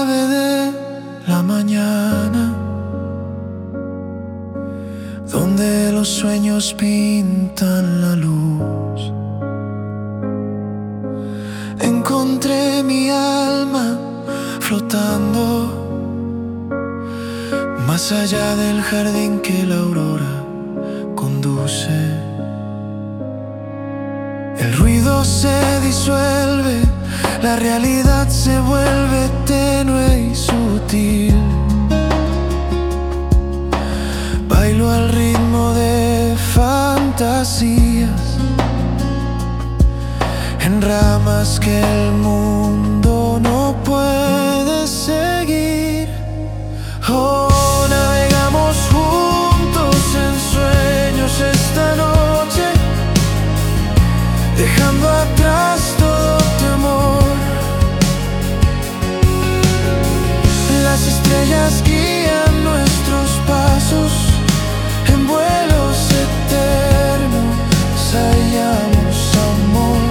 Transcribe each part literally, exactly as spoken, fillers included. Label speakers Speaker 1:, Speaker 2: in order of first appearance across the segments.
Speaker 1: suave de la mañana, donde los sueños pintan la luz. Encontré mi alma flotando más allá del jardín que la aurora conduce. El ruido se disuelve, la realidad se vuelve tenue y sutil. Bailo al ritmo de fantasías, en ramas que el mundo no puede seguir. Oh, navegamos juntos en sueños esta noche, dejando atrás todo temor. Las estrellas guían nuestros pasos, en vuelos eternos hallamos amor.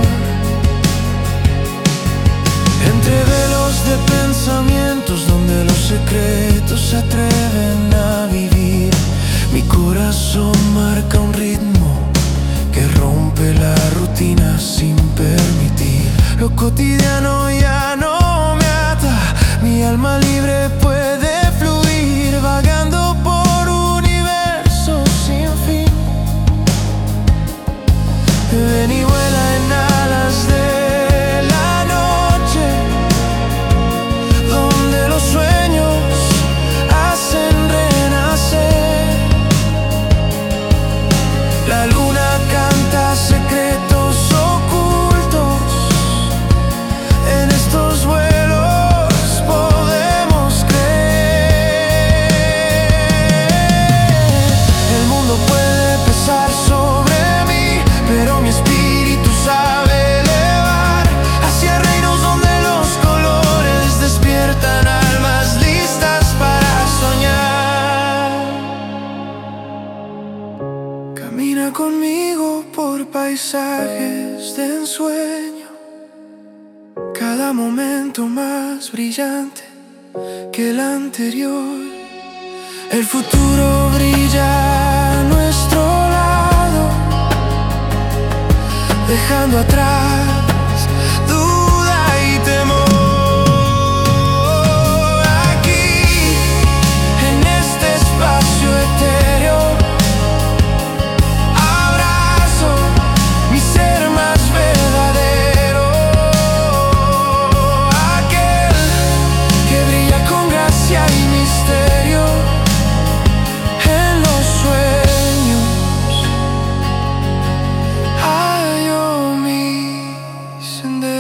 Speaker 1: Entre velos de pensamientos donde los secretos se atreven a vivir, mi corazón marca un ritmo que rompe la rutina sin permitir. Lo cotidiano ya no me ata, mi alma libre puede fluir, vagando por universos sin fin. Ven y vuela en alas de la noche, donde los sueños hacen renacer. La luna canta secretos ocultos, en estos vuelos podemos creer. El mundo puede pesar sobre mí, pero mi espíritu sabe elevar hacia reinos donde los colores despiertan almas listas para soñar. Camina conmigo por paisajes de ensueño, cada momento más brillante que el anterior. El futuro brilla a nuestro lado, dejando atrás duda y temor. Aquí, en este espacio etéreo, abrazo mi ser más verdadero, aquel que brilla con gracia y misterio en los sueños. Hallo mi sendero.